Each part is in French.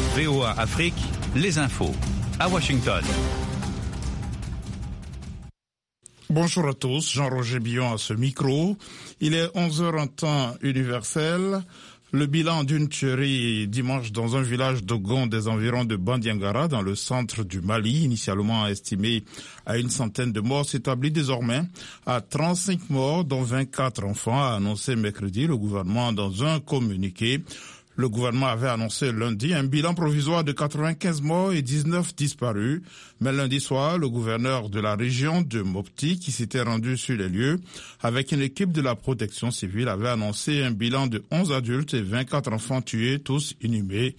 VOA Afrique, les infos. À Washington. Bonjour à tous, Jean-Roger Billon à ce micro. Il est 11h en temps universel. Le bilan d'une tuerie dimanche dans un village d'Ogon des environs de Bandiangara dans le centre du Mali, initialement estimé à une centaine de morts, s'établit désormais à 35 morts, dont 24 enfants, a annoncé mercredi le gouvernement dans un communiqué. Le gouvernement avait annoncé lundi un bilan provisoire de 95 morts et 19 disparus. Mais lundi soir, le gouverneur de la région de Mopti, qui s'était rendu sur les lieux avec une équipe de la protection civile, avait annoncé un bilan de 11 adultes et 24 enfants tués, tous inhumés.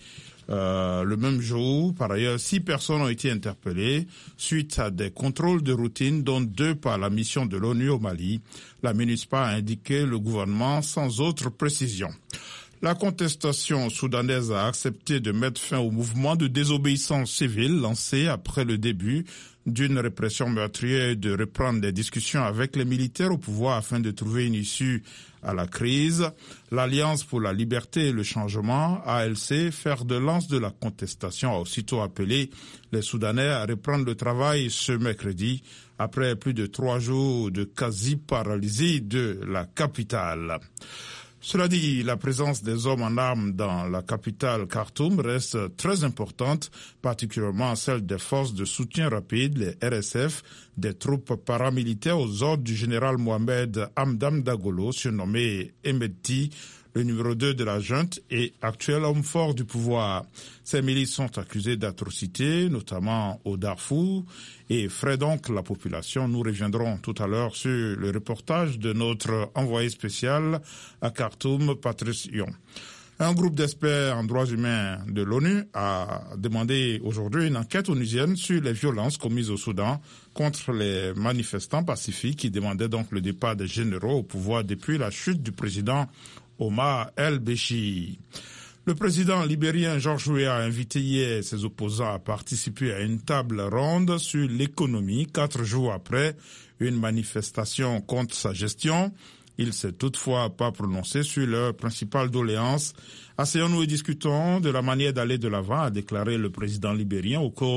Le même jour, par ailleurs, 6 personnes ont été interpellées suite à des contrôles de routine, dont 2 par la mission de l'ONU au Mali. La MINUSPA a indiqué le gouvernement sans autre précision. La contestation soudanaise a accepté de mettre fin au mouvement de désobéissance civile lancé après le début d'une répression meurtrière et de reprendre des discussions avec les militaires au pouvoir afin de trouver une issue à la crise. L'Alliance pour la liberté et le changement, ALC, fer de lance de la contestation, a aussitôt appelé les Soudanais à reprendre le travail ce mercredi après plus de 3 jours de quasi-paralysie de la capitale. Cela dit, la présence des hommes en armes dans la capitale Khartoum reste très importante, particulièrement celle des forces de soutien rapide, les RSF, des troupes paramilitaires aux ordres du général Mohamed Hamdan Dagolo, surnommé Emeti, le numéro 2 de la junte et actuel homme fort du pouvoir. Ces milices sont accusées d'atrocités, notamment au Darfour, et fraient donc la population. Nous reviendrons tout à l'heure sur le reportage de notre envoyé spécial à Khartoum, Patrice Yon. Un groupe d'experts en droits humains de l'ONU a demandé aujourd'hui une enquête onusienne sur les violences commises au Soudan contre les manifestants pacifiques qui demandaient donc le départ des généraux au pouvoir depuis la chute du président Omar el-Béchir. Le président libérien George Weah a invité hier ses opposants à participer à une table ronde sur l'économie 4 jours après une manifestation contre sa gestion. Il s'est toutefois pas prononcé sur leur principale doléance. Asseyons-nous et discutons de la manière d'aller de l'avant, a déclaré le président libérien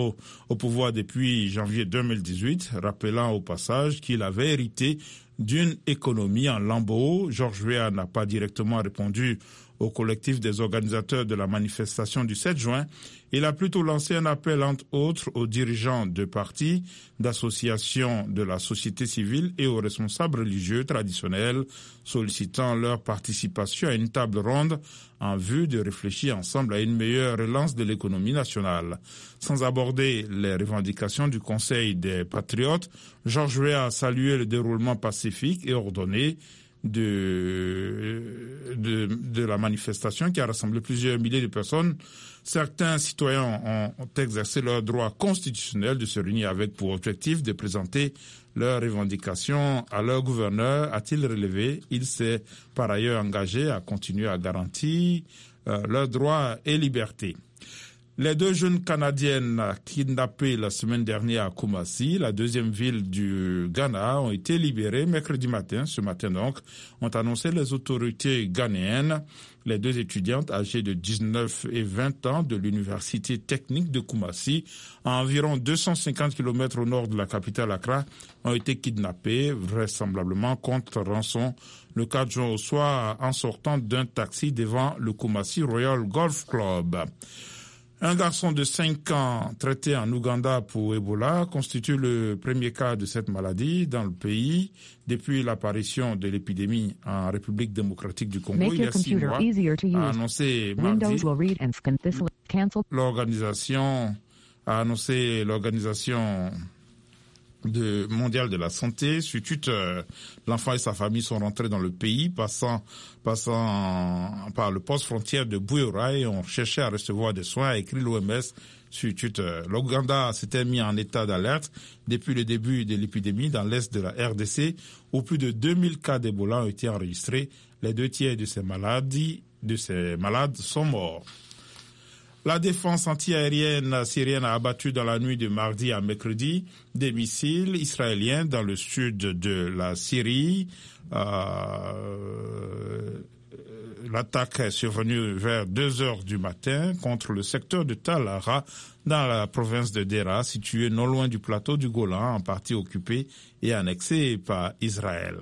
au pouvoir depuis janvier 2018, rappelant au passage qu'il avait hérité d'une économie en lambeaux. George Weah n'a pas directement répondu au collectif des organisateurs de la manifestation du 7 juin. Il a plutôt lancé un appel, entre autres, aux dirigeants de partis, d'associations de la société civile et aux responsables religieux traditionnels, sollicitant leur participation à une table ronde en vue de réfléchir ensemble à une meilleure relance de l'économie nationale. Sans aborder les revendications du Conseil des patriotes, George Weah a salué le déroulement pacifique et ordonné de la manifestation qui a rassemblé plusieurs milliers de personnes. Certains citoyens ont exercé leur droit constitutionnel de se réunir avec pour objectif de présenter leurs revendications à leur gouverneur, a-t-il relevé. Il s'est par ailleurs engagé à continuer à garantir leurs droits et libertés. Les 2 jeunes Canadiennes kidnappées la semaine dernière à Kumasi, la deuxième ville du Ghana, ont été libérées mercredi matin. Ce matin donc, ont annoncé les autorités ghanéennes. Les 2 étudiantes âgées de 19 et 20 ans de l'université technique de Kumasi, à environ 250 km au nord de la capitale Accra, ont été kidnappées, vraisemblablement contre rançon, le 4 juin au soir en sortant d'un taxi devant le Kumasi Royal Golf Club. Un garçon de 5 ans traité en Ouganda pour Ebola constitue le premier cas de cette maladie dans le pays depuis l'apparition de l'épidémie en République démocratique du Congo il y a 6 mois, a annoncé mardi l'organisation mondiale de la santé. Suite, l'enfant et sa famille sont rentrés dans le pays, passant par le poste frontière de Bouyoura et ont cherché à recevoir des soins, a écrit l'OMS sur Twitter. L'Ouganda s'était mis en état d'alerte depuis le début de l'épidémie dans l'est de la RDC, où plus de 2000 cas d'Ebola ont été enregistrés. Les 2 tiers de ces malades sont morts. La défense antiaérienne syrienne a abattu dans la nuit de mardi à mercredi des missiles israéliens dans le sud de la Syrie. L'attaque est survenue vers 2 heures du matin contre le secteur de Talara dans la province de Dera, située non loin du plateau du Golan, en partie occupé et annexé par Israël.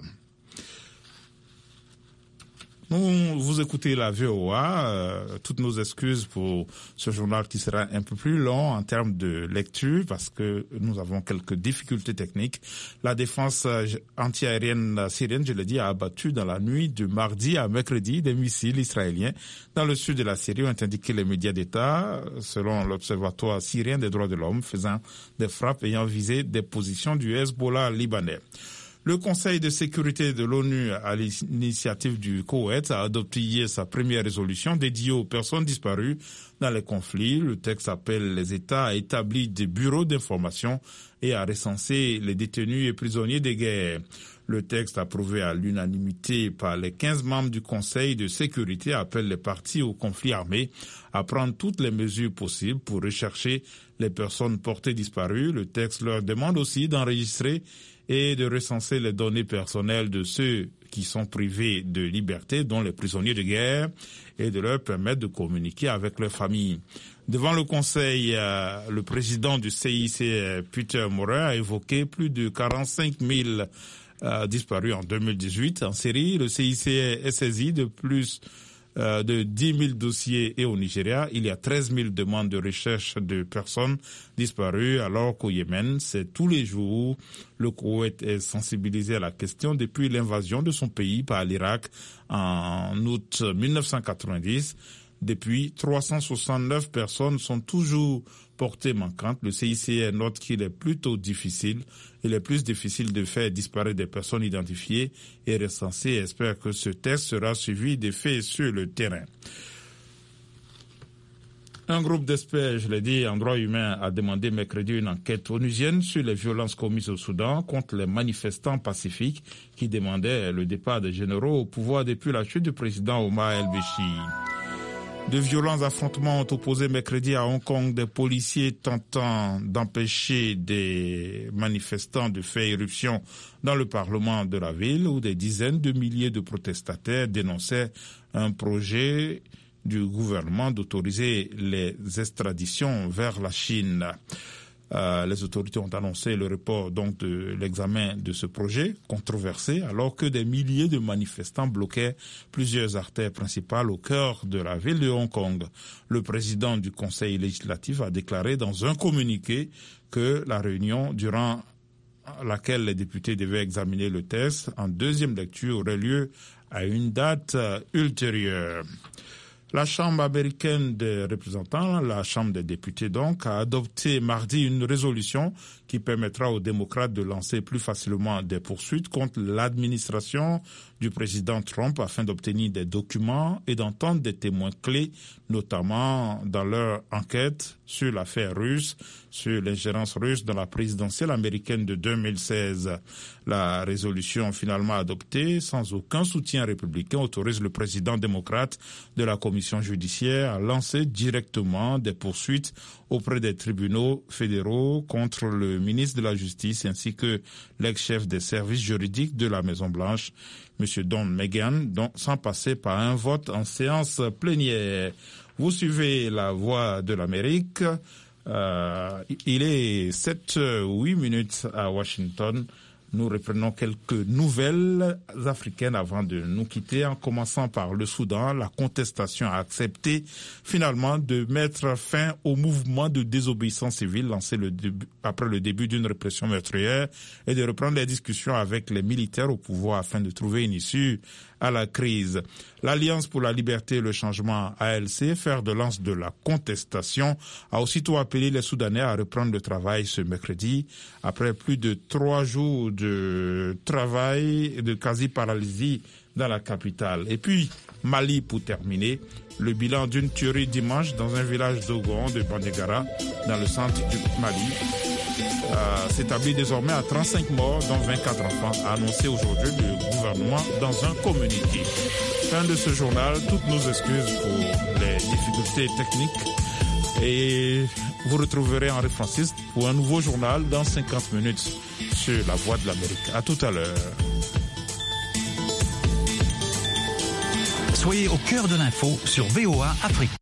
Vous écoutez la VOA, toutes nos excuses pour ce journal qui sera un peu plus long en termes de lecture parce que nous avons quelques difficultés techniques. La défense antiaérienne syrienne, je l'ai dit, a abattu dans la nuit de mardi à mercredi des missiles israéliens dans le sud de la Syrie, ont indiqué les médias d'État, selon l'Observatoire syrien des droits de l'homme, faisant des frappes ayant visé des positions du Hezbollah libanais. Le Conseil de sécurité de l'ONU, à l'initiative du Koweït, a adopté hier sa première résolution dédiée aux personnes disparues dans les conflits. Le texte appelle les États à établir des bureaux d'information et à recenser les détenus et prisonniers de guerre. Le texte approuvé à l'unanimité par les 15 membres du Conseil de sécurité appelle les parties au conflit armé à prendre toutes les mesures possibles pour rechercher les personnes portées disparues. Le texte leur demande aussi d'enregistrer et de recenser les données personnelles de ceux qui sont privés de liberté, dont les prisonniers de guerre, et de leur permettre de communiquer avec leurs familles. Devant le Conseil, le président du CIC, Peter Maurer, a évoqué plus de 45 000 disparus en 2018. En Syrie, le CIC est saisi de plus de 10 000 dossiers et au Nigeria, il y a 13 000 demandes de recherche de personnes disparues, alors qu'au Yémen, c'est tous les jours. Le Koweït est sensibilisé à la question depuis l'invasion de son pays par l'Irak en août 1990. Depuis, 369 personnes sont toujours portées manquantes. Le CICR note qu'il est plutôt difficile. Il est plus difficile de faire disparaître des personnes identifiées et recensées et espère que ce test sera suivi des faits sur le terrain. Un groupe d'experts, je l'ai dit, en droit humain a demandé mercredi une enquête onusienne sur les violences commises au Soudan contre les manifestants pacifiques qui demandaient le départ des généraux au pouvoir depuis la chute du président Omar el-Béchir. De violents affrontements ont opposé mercredi à Hong Kong des policiers tentant d'empêcher des manifestants de faire irruption dans le parlement de la ville où des dizaines de milliers de protestataires dénonçaient un projet du gouvernement d'autoriser les extraditions vers la Chine. Les autorités ont annoncé le report donc de l'examen de ce projet controversé alors que des milliers de manifestants bloquaient plusieurs artères principales au cœur de la ville de Hong Kong. Le président du Conseil législatif a déclaré dans un communiqué que la réunion durant laquelle les députés devaient examiner le texte en deuxième lecture aurait lieu à une date ultérieure. La Chambre américaine des représentants, la Chambre des députés donc, a adopté mardi une résolution qui permettra aux démocrates de lancer plus facilement des poursuites contre l'administration du président Trump afin d'obtenir des documents et d'entendre des témoins clés, notamment dans leur enquête sur l'affaire russe, sur l'ingérence russe dans la présidentielle américaine de 2016. La résolution finalement adoptée, sans aucun soutien républicain, autorise le président démocrate de la commission judiciaire à lancer directement des poursuites auprès des tribunaux fédéraux contre le ministre de la Justice ainsi que l'ex-chef des services juridiques de la Maison-Blanche, M. Don McGahn, sans passer par un vote en séance plénière. Vous suivez la Voix de l'Amérique. Il est 7h08 à Washington. Nous reprenons quelques nouvelles africaines avant de nous quitter, en commençant par le Soudan. La contestation a accepté finalement de mettre fin au mouvement de désobéissance civile lancé après le début d'une répression meurtrière et de reprendre les discussions avec les militaires au pouvoir afin de trouver une issue à la crise. L'Alliance pour la liberté et le changement ALC, fer de lance de la contestation, a aussitôt appelé les Soudanais à reprendre le travail ce mercredi après plus de 3 jours de travail et de quasi-paralysie dans la capitale. Et puis, Mali pour terminer, le bilan d'une tuerie dimanche dans un village d'Ogon de Bandiagara, dans le centre du Mali, s'établit désormais à 35 morts, dont 24 enfants, a annoncé aujourd'hui le gouvernement dans un communiqué. Fin de ce journal, toutes nos excuses pour les difficultés techniques et vous retrouverez Henri Francis pour un nouveau journal dans 50 minutes sur la Voix de l'Amérique. À tout à l'heure. Soyez au cœur de l'info sur VOA Afrique.